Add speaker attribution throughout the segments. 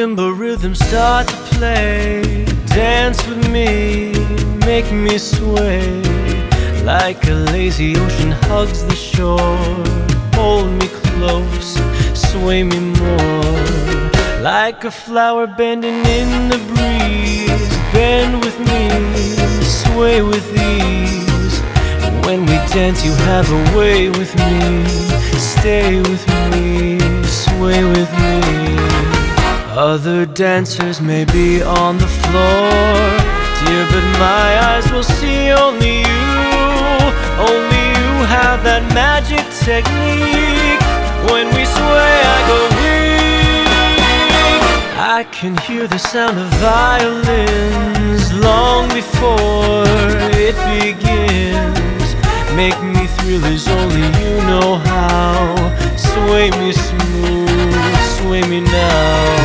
Speaker 1: marimba rhythms start to play, dance with me, make me sway. Like a lazy ocean hugs the shore, hold me close, sway me more. Like a flower bending in the breeze, bend with me, sway with ease. When we dance you have a way with me, stay with me, sway with me. Other dancers may be on the floor, dear, but my eyes will see only you. Only you have that magic technique. When we sway I go weak. I can hear the sound of violins long before it begins. Make me thrill as only you know how. Sway me smooth, sway me now.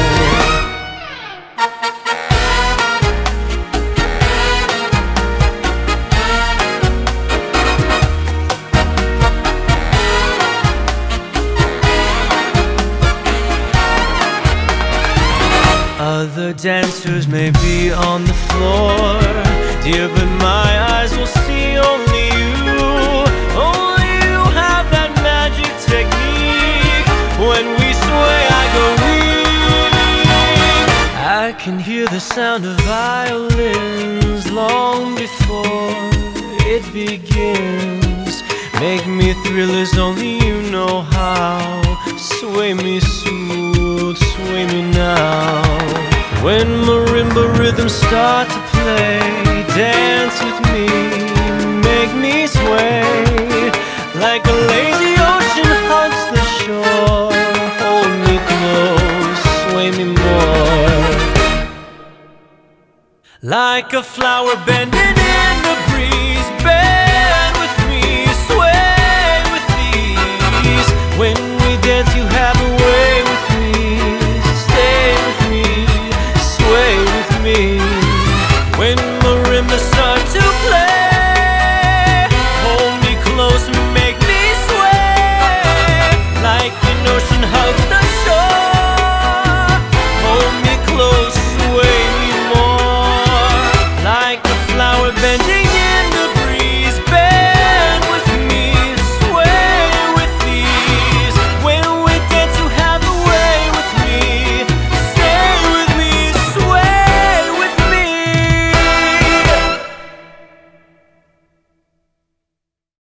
Speaker 1: Other dancers may be on the floor, dear, but my eyes will see only you. Only you have that magic technique. When we sway I go weak. I can hear the sound of violins long before it begins. Make me thrill as only you know how. Sway me smooth, sway me now. When marimba rhythms start to play, dance with me, make me sway. Like a lazy ocean hugs the shore, hold me close, sway me more. Like a flower bending in the breeze, bend with me, sway with ease. When we dance you